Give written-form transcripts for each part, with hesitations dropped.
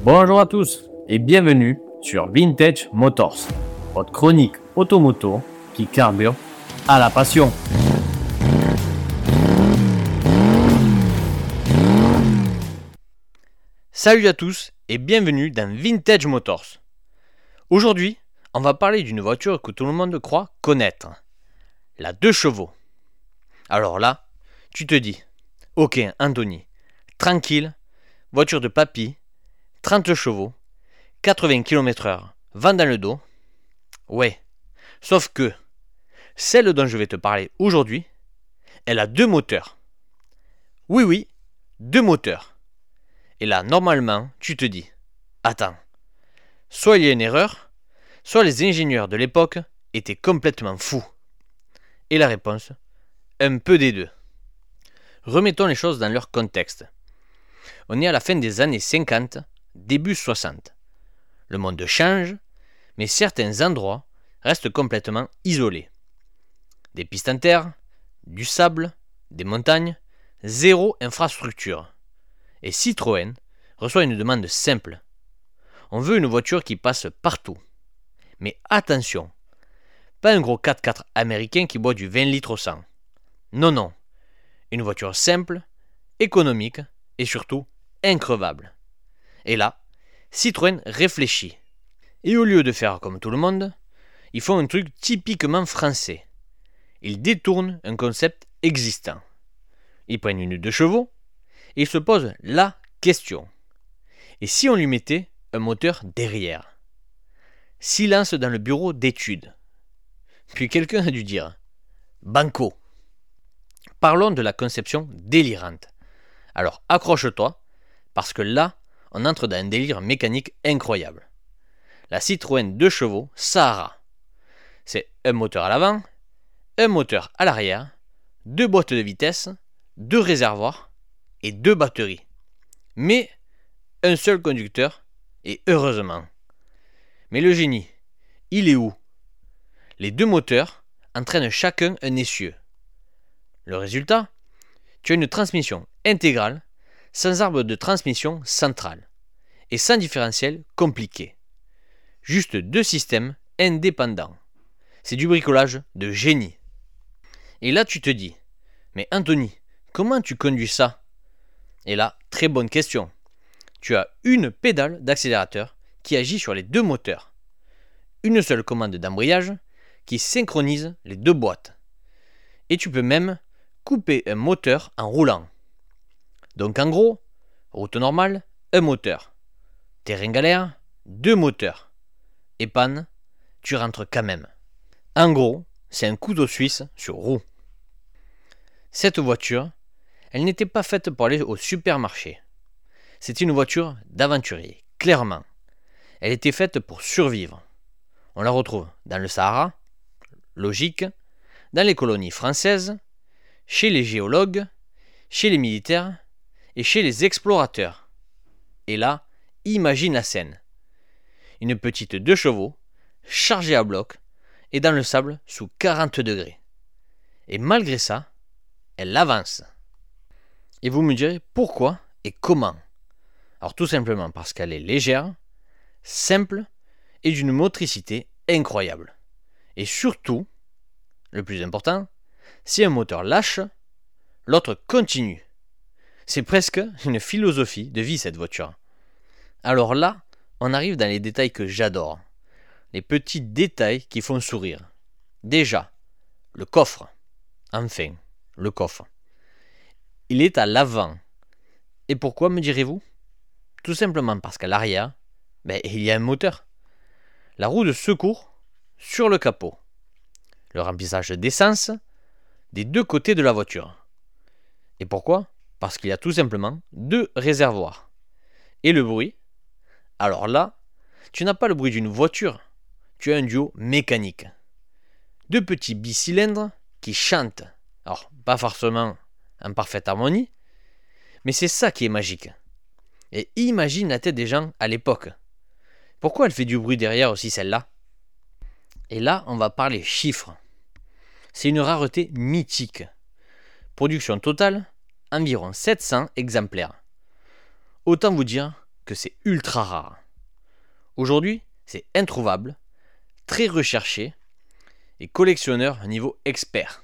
Bonjour à tous et bienvenue sur Vintage Motors, votre chronique automoto qui carbure à la passion. Salut à tous et bienvenue dans Vintage Motors. Aujourd'hui, on va parler d'une voiture que tout le monde croit connaître, la 2 chevaux. Alors là, tu te dis, ok Anthony, tranquille, voiture de papy, 30 chevaux, 80 km/h, vent dans le dos. Ouais, sauf que celle dont je vais te parler aujourd'hui, elle a 2 moteurs. Oui, 2 moteurs. Et là, normalement, tu te dis, attends, soit il y a une erreur, soit les ingénieurs de l'époque étaient complètement fous. Et la réponse, un peu des deux. Remettons les choses dans leur contexte. On est à la fin des années 50, début 60. Le monde change, mais certains endroits restent complètement isolés. Des pistes en terre, du sable, des montagnes, zéro infrastructure. Et Citroën reçoit une demande simple. On veut une voiture qui passe partout. Mais attention, pas un gros 4x4 américain qui boit du 20 litres au 100. Non, une voiture simple, économique et surtout increvable. Et là, Citroën réfléchit. Et au lieu de faire comme tout le monde, ils font un truc typiquement français. Ils détournent un concept existant. Ils prennent une 2 chevaux et ils se posent la question. Et si on lui mettait un moteur derrière? Silence dans le bureau d'études. Puis quelqu'un a dû dire « Banco ». Parlons de la conception délirante. Alors accroche-toi, parce que là, on entre dans un délire mécanique incroyable. La Citroën 2 chevaux Sahara. C'est un moteur à l'avant, un moteur à l'arrière, 2 boîtes de vitesse, 2 réservoirs et 2 batteries. Mais un seul conducteur, et heureusement. Mais le génie, il est où? Les 2 moteurs entraînent chacun un essieu. Le résultat, tu as une transmission intégrale, sans arbre de transmission centrale, et sans différentiel compliqué. Juste 2 systèmes indépendants. C'est du bricolage de génie. Et là tu te dis, mais Anthony, comment tu conduis ça? Et là, très bonne question. Tu as une pédale d'accélérateur qui agit sur les 2 moteurs. Une seule commande d'embrayage qui synchronise les 2 boîtes. Et tu peux même couper un moteur en roulant. Donc en gros, route normale, un moteur. Terrain galère, 2 moteurs. Et panne, tu rentres quand même. En gros, c'est un couteau suisse sur roue. Cette voiture, elle n'était pas faite pour aller au supermarché. C'était une voiture d'aventurier, clairement. Elle était faite pour survivre. On la retrouve dans le Sahara, logique, dans les colonies françaises, chez les géologues, chez les militaires et chez les explorateurs. Et là, imagine la scène. Une petite 2 chevaux, chargée à bloc, et dans le sable sous 40 degrés. Et malgré ça, elle avance. Et vous me direz pourquoi et comment? Alors tout simplement parce qu'elle est légère, simple et d'une motricité incroyable. Et surtout, le plus important, si un moteur lâche, l'autre continue. C'est presque une philosophie de vie cette voiture. Alors là, on arrive dans les détails que j'adore. Les petits détails qui font sourire. Déjà, le coffre. Enfin, le coffre. Il est à l'avant. Et pourquoi, me direz-vous? Tout simplement parce qu'à l'arrière, il y a un moteur. La roue de secours sur le capot. Le remplissage d'essence des 2 côtés de la voiture. Et pourquoi? Parce qu'il y a tout simplement 2 réservoirs. Et le bruit? Alors là, tu n'as pas le bruit d'une voiture, tu as un duo mécanique. 2 petits bicylindres qui chantent. Alors, pas forcément en parfaite harmonie, mais c'est ça qui est magique. Et imagine la tête des gens à l'époque. Pourquoi elle fait du bruit derrière aussi celle-là? Et là, on va parler chiffres. C'est une rareté mythique. Production totale, environ 700 exemplaires. Autant vous dire que c'est ultra rare. Aujourd'hui, c'est introuvable, très recherché et collectionneur à niveau expert.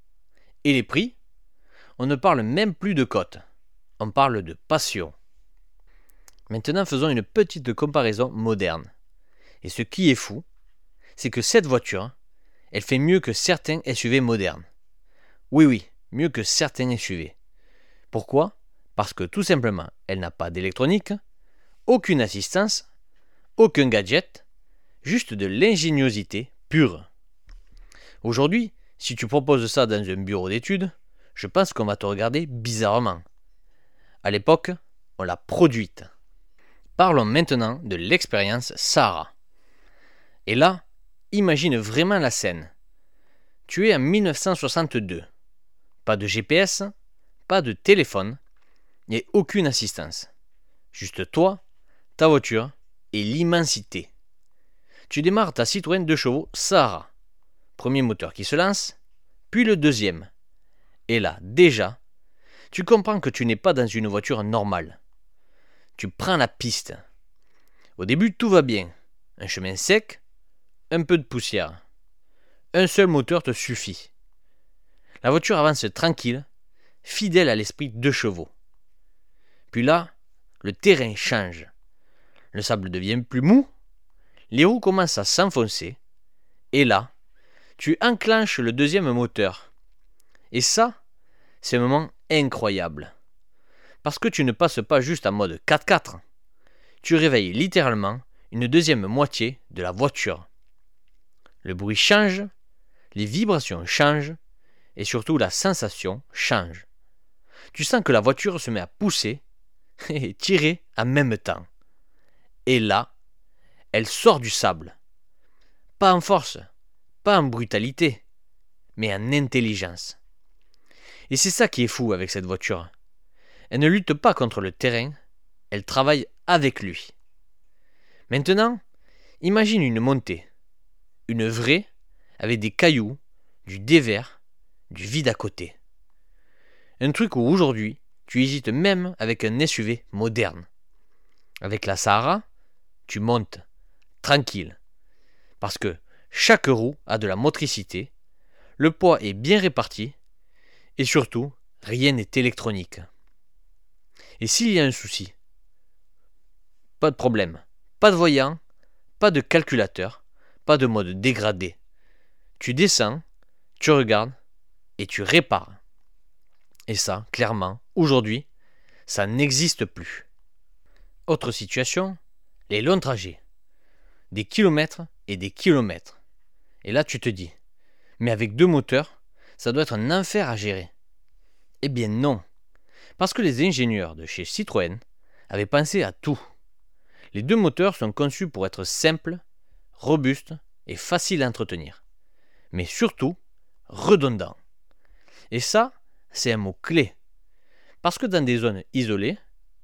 Et les prix? On ne parle même plus de cote, on parle de passion. Maintenant, faisons une petite comparaison moderne. Et ce qui est fou, c'est que cette voiture, elle fait mieux que certains SUV modernes. Oui, mieux que certains SUV. Pourquoi? Parce que tout simplement, elle n'a pas d'électronique, aucune assistance, aucun gadget, juste de l'ingéniosité pure. Aujourd'hui, si tu proposes ça dans un bureau d'études, je pense qu'on va te regarder bizarrement. À l'époque, on l'a produite. Parlons maintenant de l'expérience Sahara. Et là, imagine vraiment la scène. Tu es en 1962. Pas de GPS, pas de téléphone, et aucune assistance. Juste toi, ta voiture et l'immensité. Tu démarres ta Citroën 2 chevaux Sahara. Premier moteur qui se lance, puis le deuxième. Et là, déjà, tu comprends que tu n'es pas dans une voiture normale. Tu prends la piste. Au début, tout va bien. Un chemin sec, un peu de poussière. Un seul moteur te suffit. La voiture avance tranquille, fidèle à l'esprit 2 chevaux. Puis là, le terrain change. Le sable devient plus mou, les roues commencent à s'enfoncer, et là, tu enclenches le deuxième moteur. Et ça, c'est un moment incroyable. Parce que tu ne passes pas juste en mode 4x4. Tu réveilles littéralement une deuxième moitié de la voiture. Le bruit change, les vibrations changent, et surtout la sensation change. Tu sens que la voiture se met à pousser et tirer en même temps. Et là, elle sort du sable. Pas en force, pas en brutalité, mais en intelligence. Et c'est ça qui est fou avec cette voiture. Elle ne lutte pas contre le terrain, elle travaille avec lui. Maintenant, imagine une montée. Une vraie, avec des cailloux, du dévers, du vide à côté. Un truc où aujourd'hui, tu hésites même avec un SUV moderne. Avec la Sahara, tu montes, tranquille. Parce que chaque roue a de la motricité, le poids est bien réparti, et surtout, rien n'est électronique. Et s'il y a un souci, pas de problème, pas de voyant, pas de calculateur, pas de mode dégradé. Tu descends, tu regardes, et tu répares. Et ça, clairement, aujourd'hui, ça n'existe plus. Autre situation, les longs trajets. Des kilomètres et des kilomètres. Et là, tu te dis, mais avec 2 moteurs, ça doit être un enfer à gérer. Eh bien non, parce que les ingénieurs de chez Citroën avaient pensé à tout. Les 2 moteurs sont conçus pour être simples, robustes et faciles à entretenir. Mais surtout, redondants. Et ça, c'est un mot clé. Parce que dans des zones isolées,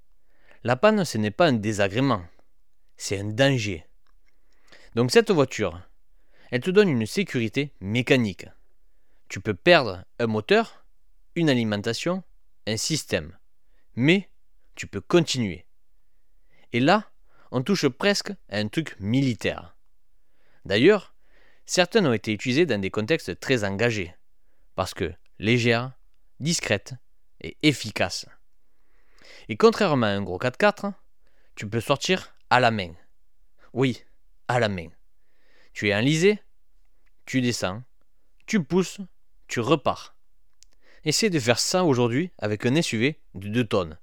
la panne, ce n'est pas un désagrément, c'est un danger. Donc cette voiture, elle te donne une sécurité mécanique. Tu peux perdre un moteur, une alimentation, un système. Mais tu peux continuer. Et là, on touche presque à un truc militaire. D'ailleurs, certaines ont été utilisées dans des contextes très engagés. Parce que légères, discrètes et efficaces. Et contrairement à un gros 4x4, tu peux sortir à la main. Oui, à la main. Tu es enlisé, tu descends, tu pousses, tu repars. Essaie de faire ça aujourd'hui avec un SUV de 2 tonnes.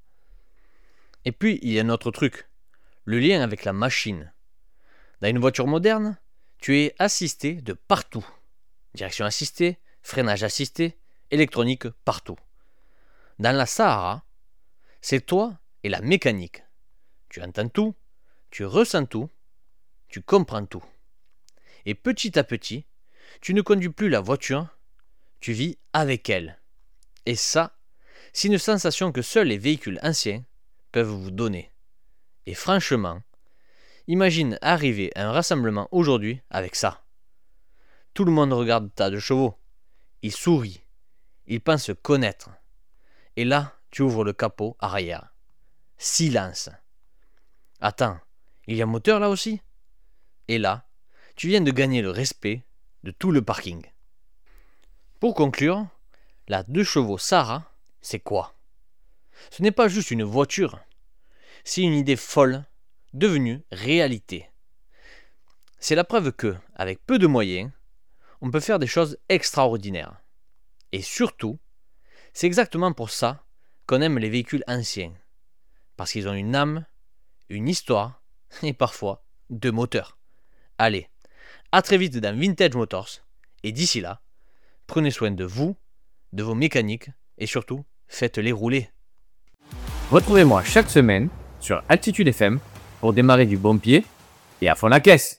Et puis, il y a un autre truc, le lien avec la machine. Dans une voiture moderne, tu es assisté de partout. Direction assistée, freinage assisté, électronique partout. Dans la Sahara, c'est toi et la mécanique. Tu entends tout, tu ressens tout, tu comprends tout. Et petit à petit, tu ne conduis plus la voiture, tu vis avec elle. Et ça, c'est une sensation que seuls les véhicules anciens peuvent vous donner. Et franchement, imagine arriver à un rassemblement aujourd'hui avec ça. Tout le monde regarde ta 2 chevaux. Il sourit. Il pense se connaître. Et là, tu ouvres le capot arrière. Silence. Attends, il y a un moteur là aussi? Et là, tu viens de gagner le respect de tout le parking. Pour conclure, la 2 chevaux Sarah, c'est quoi? Ce n'est pas juste une voiture, c'est une idée folle devenue réalité. C'est la preuve que, avec peu de moyens, on peut faire des choses extraordinaires. Et surtout, c'est exactement pour ça qu'on aime les véhicules anciens. Parce qu'ils ont une âme, une histoire et parfois 2 moteurs. Allez, à très vite dans Vintage Motors. Et d'ici là, prenez soin de vous, de vos mécaniques et surtout, faites-les rouler. Retrouvez-moi chaque semaine sur Altitude FM pour démarrer du bon pied et à fond la caisse.